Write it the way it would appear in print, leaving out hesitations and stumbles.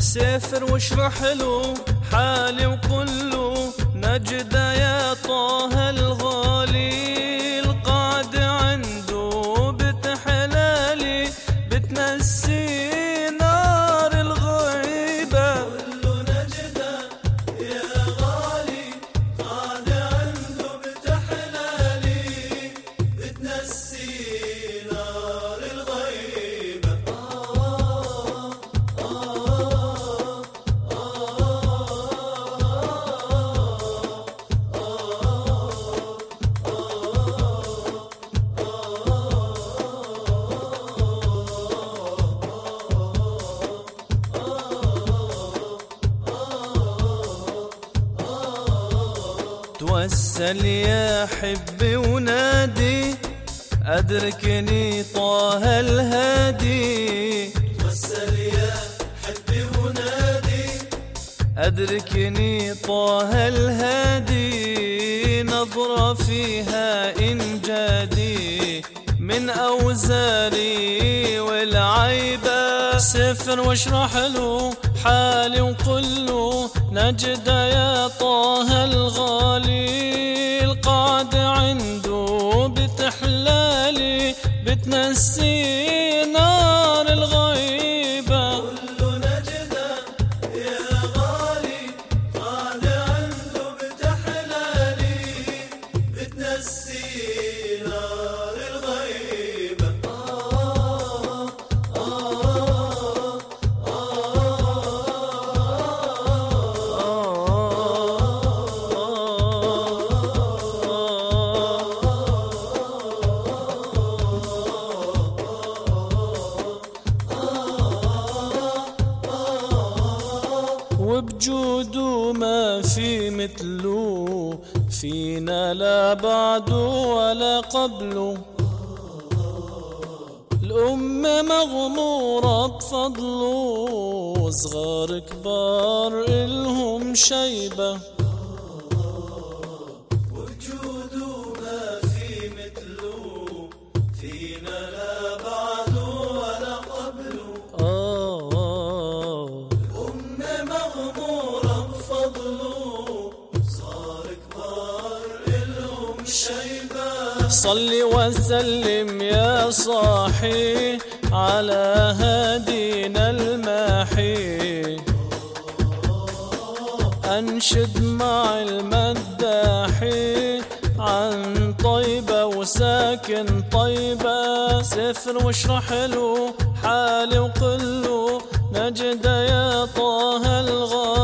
سافر واشرح له حالي وقل له نجدة يا طه الغالي، القعد عنده بتحلالي بتنسي نار الغيبة. قل له نجدة يا غالي، قعد عنده بتحلالي بتنسي نار الغيبة. توسل يا حبي ونادي أدركني طه الهادي. توسل يا حبي ونادي أدركني طه الهادي، نظرة فيها إنجادي من أوزاري والعيبة. سفر واشرح له حالي وقل له نجدة يا طه الغالي، القعد عنده بتحلالي بتنسي نار الغيبة. قل له نجدة يا غالي، قعد عنده بتحلالي بتنسي نار الغيبة. وبجوده ما في مثله، فينا لا بعده ولا قبله. الأمة مغمورة بفضله، صغار كبار إلهم شيبة. وجوده ما في مثله، فينا لا بعده ولا قبله. الأمة مغمورة بفضله، صار كبار إلهم شيبة. صلي وسلم يا صاحي على هادينا الماحي، أنشد مع المداحي عن طيبة وساكن طيبة. سفر واشرح له حالي وقل له نجدة يا طه الغالي.